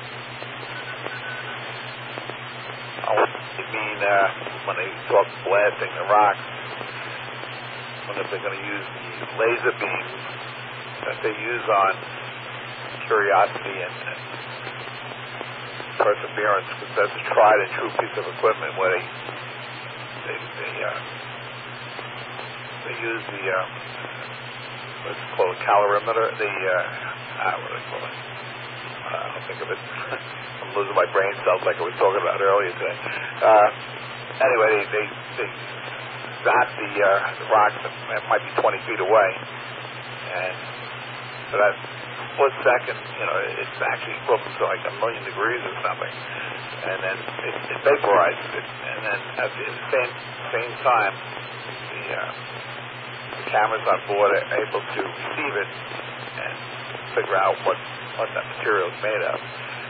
E: Oh, you mean uh, when they talk blasting the rocks, when if they're going to use the laser beams that they use on Curiosity and, and Perseverance, because that's a tried and true piece of equipment where they they they, uh, they use the uh, what's it called, a calorimeter, the uh, ah, what do they call it? Uh, I don't think of it. I'm losing my brain cells like I was talking about earlier today. Uh, anyway, they, they, they zap the, uh, the rocks, and it might be twenty feet away. And for that split second, you know, it's actually equivalent to like a million degrees or something. And then it, it vaporizes it. And then at the same, same time, the, uh, the cameras on board are able to receive it and figure out what what that material is made of.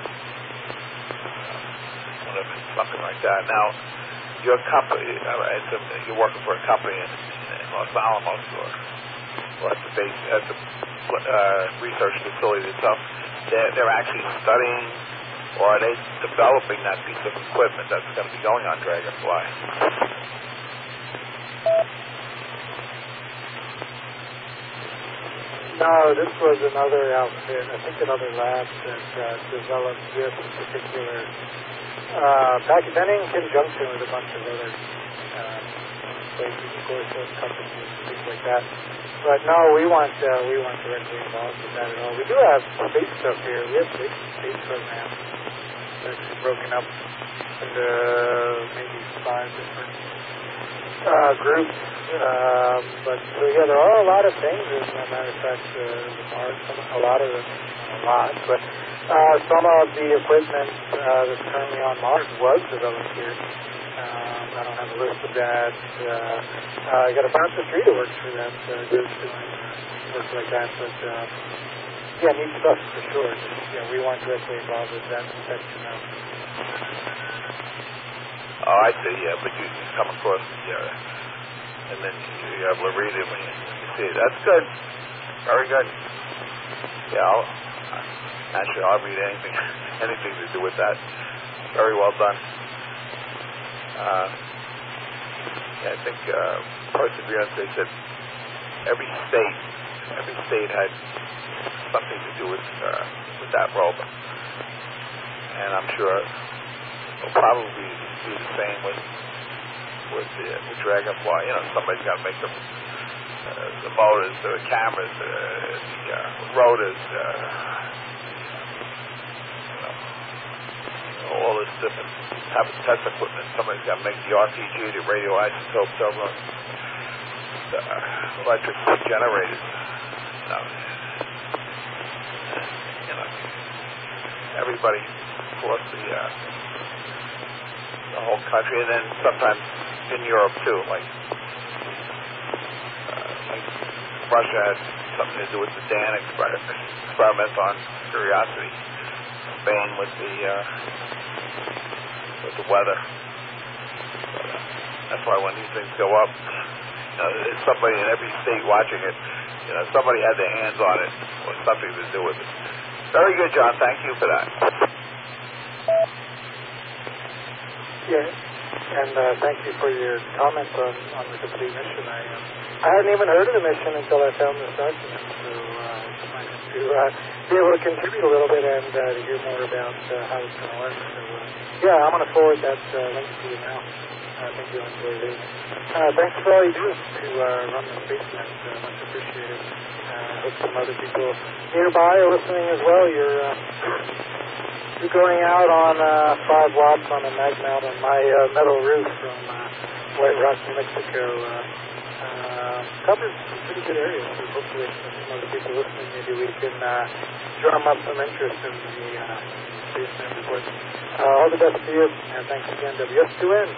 E: Uh, something like that. Now, your company, uh, it's a, you're working for a company in, in Los Alamos, or, or at the base, at the uh, research facility itself. They're, they're actually studying, or are they developing that piece of equipment that's going to be going on Dragonfly?
D: No, this was another outfit, I think another lab that uh, developed this particular uh, package, and in conjunction with a bunch of other uh, places, of course, those companies and things like that. But no, we weren't, uh, we weren't directly involved with that at all. We do have space stuff here. We have space, space programs that's broken up into maybe five different uh, groups. Um, but so yeah, there are a lot of things. As a matter of fact, uh, the Mars, a lot of them, a lot, but uh, some of the equipment uh, that's currently on Mars was developed here. Um, I don't have a list of that. Uh, uh, I got a bouncer street that works for that, uh, goes doing uh, work like that, but uh, yeah, neat stuff for sure. Just, yeah, we weren't directly involved with that section of.
E: Oh, I see. Yeah, but you, you come across the, uh, and then you're able to read it when you, when you see it. That's good. Very good. Yeah, I'll, actually, I'll read anything, anything to do with that. Very well done. Uh, yeah, I think uh, Perseverance, they said every state, every state had something to do with uh, with that rover, and I'm sure it'll probably be the same with with the, the Dragonfly. You know, somebody's got to make the uh, the motors, the cameras, uh, the uh, rotors, uh, you know, all this different type of test equipment. Somebody's got to make the R P G, the radioisotope turbine, the uh, electric generators. You know, you know, everybody across the uh, the whole country, and then sometimes in Europe too. Like, uh, like Russia had something to do with the Dan exper- experiment on Curiosity. Spain with the uh, with the weather. But, uh, that's why when these things go up, you know, there's somebody in every state watching it. You know, somebody had their hands on it or something to do with it. Very good, John. Thank you for that.
D: Yeah, and uh, thank you for your comments on, on the complete mission. I um, I hadn't even heard of the mission until I found this document, so uh, it's nice to uh, be able to contribute a little bit and uh, to hear more about uh, how it's going to work. So, uh, yeah, I'm going to forward that uh, link to you now. I think you'll enjoy it. Uh, thanks for all you do to uh, run the SpaceNet. Uh, much appreciated. I uh, hope some other people nearby are listening as well. You're uh, you're going out on uh, five watts on a mag mount on my uh, metal roof from uh, White Rock, New Mexico. Uh, uh, covers some pretty good areas. So hopefully, some other people listening, maybe we can uh, drum up some interest in the uh, SpaceNet report. Uh, all the best to you, and thanks again, W S two N.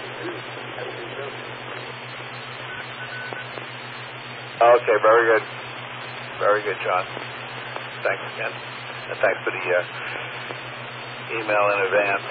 E: Okay, very good. Very good, John. Thanks again. And thanks for the uh, email in advance.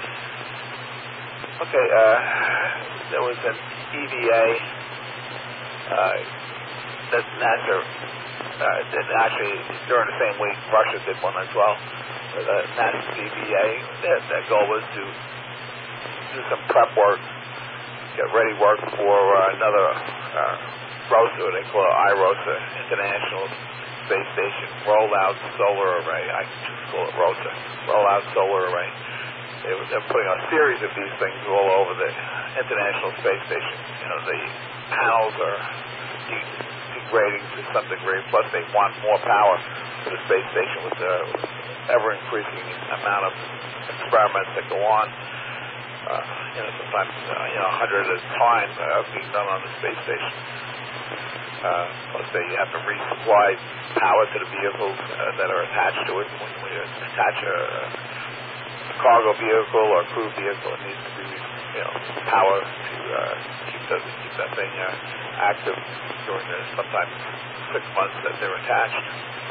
E: Okay, uh, there was an E V A uh, that NASA uh, did actually, during the same week, Russia did one as well. The NASA E V A, their, their goal was to do some prep work, get ready work for uh, another uh, ROSA, they call it IROSA, International Space Station Rollout Solar Array. I just call it ROSA, Rollout Solar Array. They were, they're putting a series of these things all over the International Space Station. You know, the panels are de- degrading to some degree, plus they want more power for the space station with the ever-increasing amount of experiments that go on. Uh, you know, sometimes, uh, you know, a hundred at a time uh, being done on the space station. Uh, plus they have to resupply power to the vehicles uh, that are attached to it. When we attach a, a cargo vehicle or a crew vehicle, it needs to be, you know, power to uh, keep, the, keep that thing uh, active during the sometimes six months that they're attached.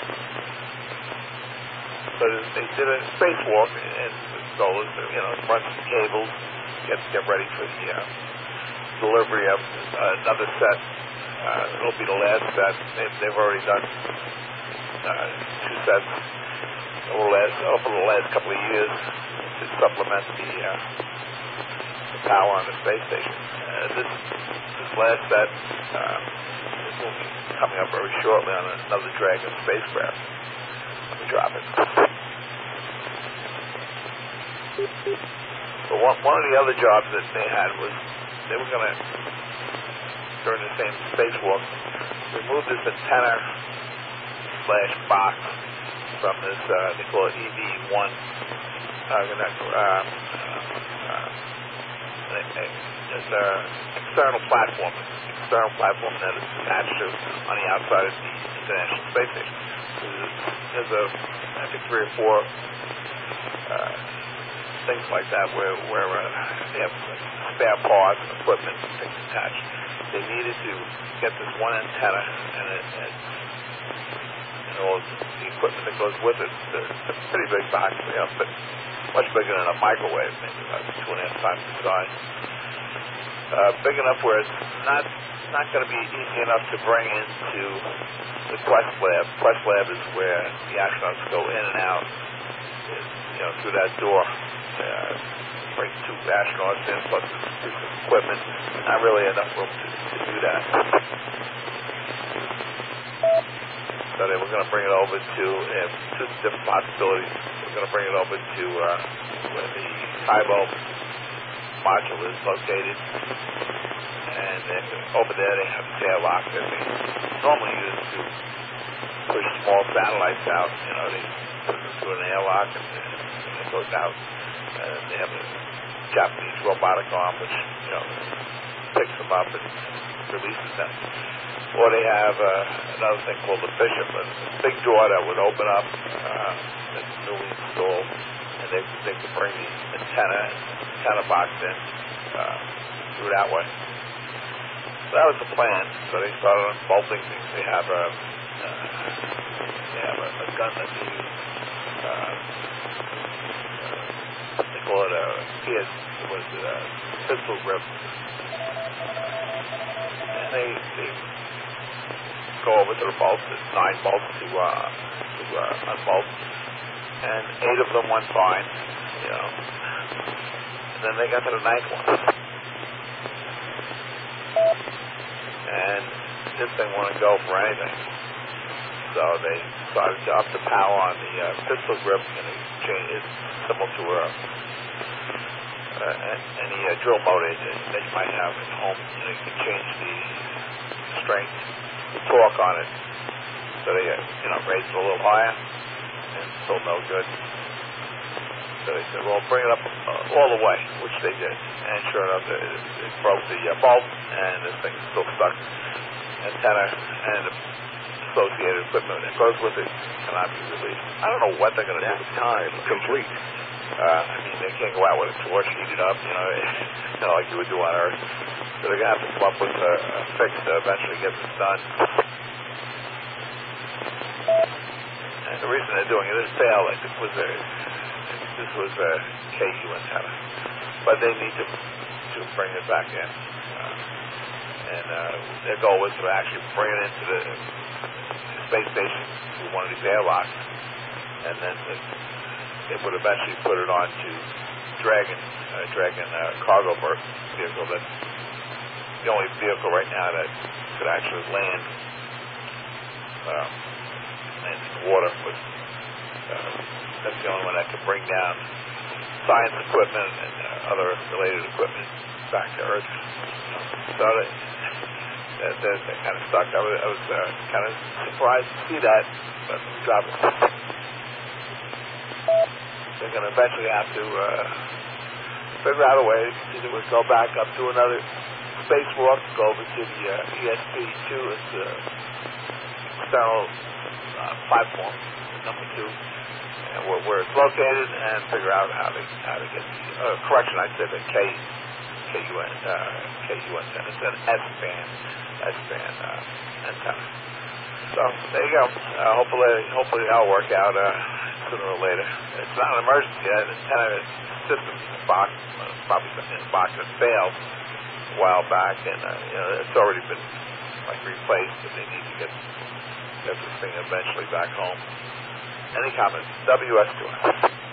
E: But they did a spacewalk, and the goal is to, you know, run some cables, get get ready for the uh, delivery of uh, another set. Uh, it'll be the last set. They've, they've already done uh, two sets over the last over the last couple of years to supplement the, uh, the power on the space station. Uh, this this last set uh, will be coming up very shortly on another Dragon spacecraft. Drop it. But one, one of the other jobs that they had was they were going to, during the same spacewalk, remove this antenna slash box from this, uh, they call it E V one, uh, uh, uh, it's an external platform, external platform that is attached to on the outside of the International Space Station. There's a, I think, three or four uh, things like that where where uh, they have spare parts and equipment and things attached. They needed to get this one antenna and, it, and, and all the equipment that goes with it. It's a pretty big box, you know, but much bigger than a microwave, maybe about two and a half times the size. Uh, big enough where it's not not going to be easy enough to bring into the Quest Lab. Quest Lab is where the astronauts go in and out, you know, through that door. Uh, bring two astronauts in, plus this equipment. Not really enough room to, to do that. So they were going to bring it over to uh, two different possibilities. We're going to bring it over to uh, where the Tybo module is located. And then over there they have a tail lock that they normally use to push small satellites out. You know, they put them through an airlock and, and it goes out. And they have a Japanese robotic arm which, you know, picks them up and releases them. Or they have uh, another thing called the Bishop, a big door that would open up uh, that's newly installed, and they, they could bring the antenna, antenna box in uh, through that way. So that was the plan. So they started unbolting things. They have a, uh, they have a, a gun that they use. Uh, uh, they call it a P S, what is it, a pistol grip. And they, they go over to the bolts. There's nine bolts to uh, to uh, unbolt, and eight of them went fine, you know. And then they got to the ninth one, and this thing wouldn't go for anything. So they started to up the power on the uh, pistol grip, and they changed it similar to a uh, any uh, drill motor that you might have at home. You know, you can change the strength, the torque on it, so they, uh, you know, raised it a little higher, and still no good. So they said, well, bring it up uh, all the way, which they did. And sure enough, it, it broke the uh, bolt, and this thing still stuck. Antenna and the associated equipment that goes with it cannot be released. I don't know what they're going to do.
F: That time complete.
E: Uh, I mean, they can't go out with a torch, heat it up, you know, you know, like you would do on Earth. So they're going to have to come up with a, a fix to eventually get this done. And the reason they're doing it is failed. Like this was a, this was a K U antenna, but they need to to bring it back in. Uh, and uh, their goal was to actually bring it into the, the space station through one of these airlocks, and then the, they would eventually put it on to Dragon, uh, Dragon uh, cargo vehicle. That's the only vehicle right now that could actually land, uh, land in the water. But uh, that's the only one that could bring down science equipment and uh, other related equipment back to Earth. So they, they're, they're, they're kind of stuck. I was, I was uh, kind of surprised to see that, but drop it. They're going to eventually have to uh, figure out a way to do is go back up to another spacewalk, go over to the uh, E S P two, it's the external uh, platform, number two, and where, where it's located, and figure out how to how to get the uh, correction. I said the K K U N uh, K U antenna. It's an S band S band uh, antenna. So there you go. Uh, hopefully, hopefully that'll work out uh, sooner or later. It's not an emergency. That antenna system box, uh, probably in a box that failed a while back, and uh, you know, it's already been like replaced. But they need to get get this thing eventually back home. Any comments? W S two S.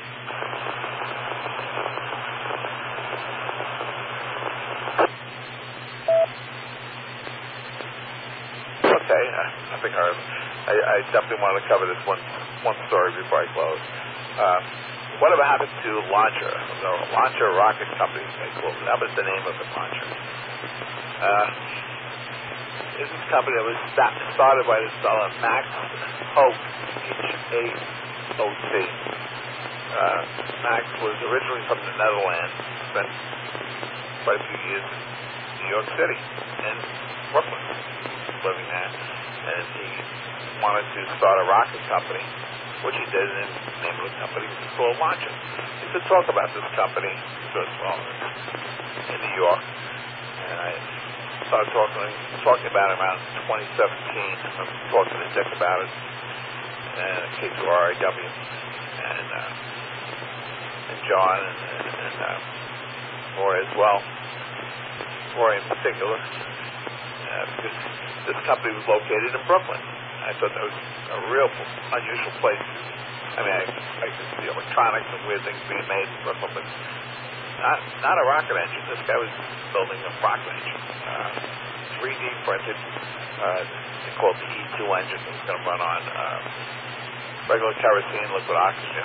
E: Okay, uh, I think I, I, I definitely want to cover this one one story before I close. Uh, whatever happened to Launcher? The Launcher Rocket Company, they called it. That was the name of the launcher. Uh, this is a company that was started by this fellow, Max Hope, H A O T. Uh, Max was originally from the Netherlands, spent quite a few years in New York City and Brooklyn, living there, and he wanted to start a rocket company, which he did, and the name of the company was called Launcher. He said, talk about this company. So it's well in New York. And I started talking, talking about it around twenty seventeen. I was talking to Dick about it, and K two R I W, and, uh, and John, and, and, and uh, Roy as well. Roy in particular, uh, because this company was located in Brooklyn. I thought that was a real unusual place. I mean, I, I could see electronics and weird things being made in Brooklyn, but not not a rocket engine. This guy was building a rocket engine, uh, three D printed. Uh, they called the E two engine. It was going to run on uh, regular kerosene, liquid oxygen.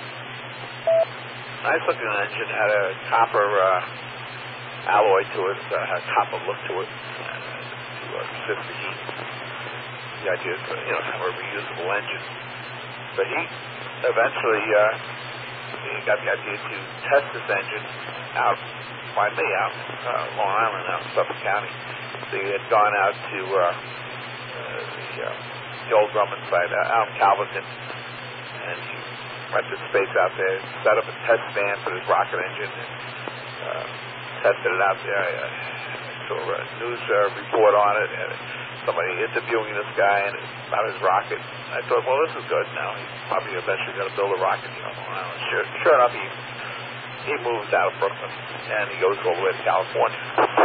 E: Nice looking engine. Had a copper uh, alloy to it. Uh, had a copper look to it uh, to uh, resist the heat. The idea is to, you know, have a reusable engine. But he eventually uh, he got the idea to test this engine out by me, out uh, Long Island, out in Suffolk County. So he had gone out to uh, uh, the, uh, the old Grumman site uh, out in Calverton, and he rented space out there, set up a test stand for this rocket engine, and uh, tested it out there. I, I saw a news uh, report on it, and somebody interviewing this guy and about his rocket. I thought, well, this is good. Now he's probably eventually going to build a rocket here on Long Island. Sure, sure enough, he he moves out of Brooklyn and he goes all the way to California.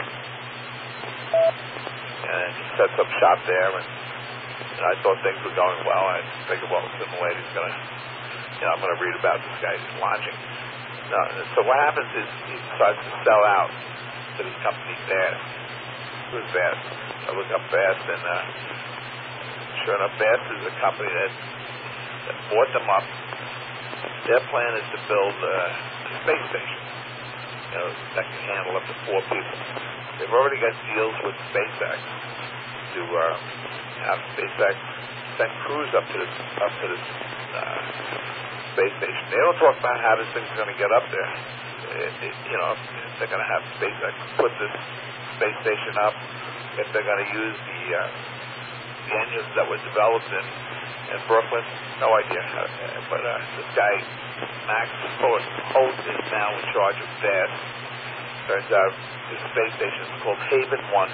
E: And he sets up shop there, and, and I thought things were going well. I figured, well, sooner or later he's going to, you know, I'm going to read about this guy's launching. No, so what happens is he starts to sell out to this company, Vast. It was Vast. I look up Vast, and uh, sure enough, Vast is a company that, that bought them up. Their plan is to build uh, a space station, you know, that can handle up to four people. They've already got deals with SpaceX to uh, have SpaceX send crews up to this up to this uh, space station. They don't talk about how this thing's going to get up there. It, it, you know, if they're going to have SpaceX put this space station up, if they're going to use the uh, the engines that were developed in, in Brooklyn, no idea. Uh, but uh, this guy, Max Holt, is now in charge of Vast. Turns out this space station is called Haven One.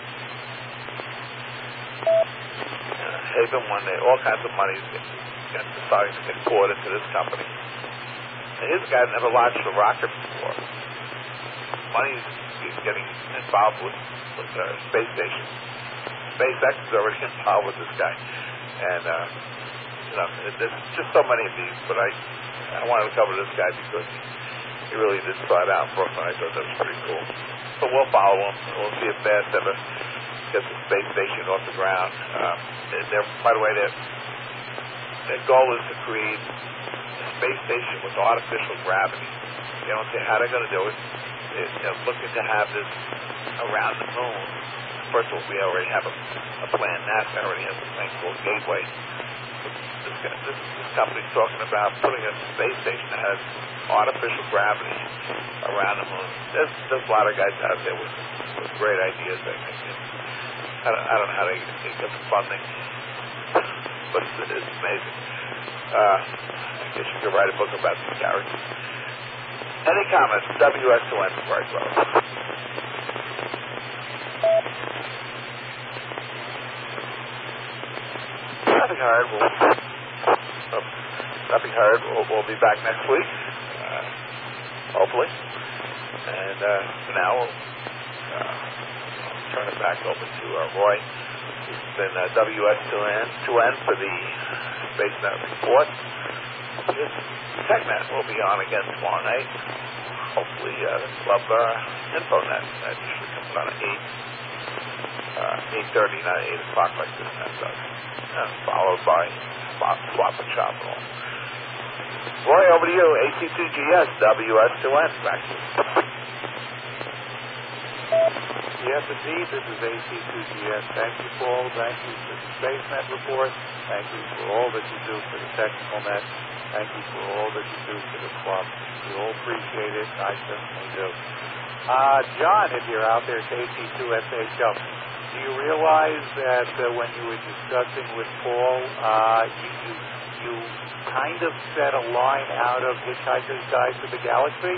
E: Uh, Haven One, they, all kinds of money is starting to get poured into this company. And here's a guy that never launched a rocket before. Money is getting involved with, with uh, space stations. SpaceX is already involved with this guy. And, uh, you know, there's just so many of these, but I I wanted to cover this guy because he, he really did start out in Brooklyn. I thought that was pretty cool. So we'll follow him. We'll see if Vast ever gets the space station off the ground. Um, they're, by the way, their, their goal is to create a space station with artificial gravity. They don't say how they're going to do it. They're, they're looking to have this around the moon. First of all, we already have a, a plan. NASA already has a thing called Gateway. This, guy, this, this company's talking about putting a space station that has artificial gravity around the moon. There's, there's a lot of guys out there with, with great ideas. I think. I don't, I don't know how they, they get the funding, but it's, it's amazing. Uh, I guess you could write a book about these characters. Any comments? W S two N before I close. Nothing hard. We'll, oh, nothing hard. We'll, we'll be back next week, uh, hopefully. And uh, for now, we'll uh, turn it back over to uh, Roy. It's been uh, W S two N for the SpaceNet report. This TechNet will be on again tomorrow night. Hopefully, uh, Club uh, InfoNet. That usually comes on at eight. Uh, eight thirty, not eight o'clock like this net does. Uh, followed by Swap, swap and Shop and all. Roy, over to you. A C two G S, W S two N. Back to you.
A: Yes, indeed. This is A C two G S. Thank you, Paul. Thank you for the SpaceNet report. Thank you for all that you do for the Technical Net. Thank you for all that you do for the club. We all appreciate it. I certainly do. Uh, John, if you're out there, K C two S H O, do you realize that uh, when you were discussing with Paul, uh, you, you you kind of set a line out of Hitchhiker's Guide to the Galaxy?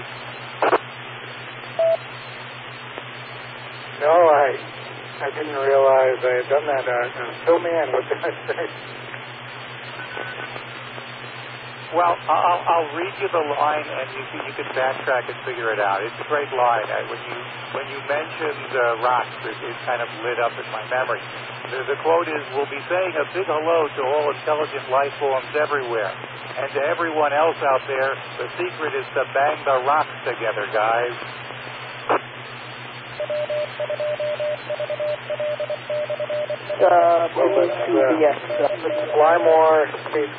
D: No, I I didn't realize I had done that. Uh, uh, fill me in. What did I say?
A: Well, I'll, I'll read you the line, and you can, you can backtrack and figure it out. It's a great line. I, when you when you mentioned uh, rocks, it, it kind of lit up in my memory. The, the quote is, "We'll be saying a big hello to all intelligent life forms everywhere. And to everyone else out there, the secret is to bang the rocks together, guys."
F: Uh,
D: Well, let's,
F: to
D: uh,
F: the, uh,
D: let's fly more space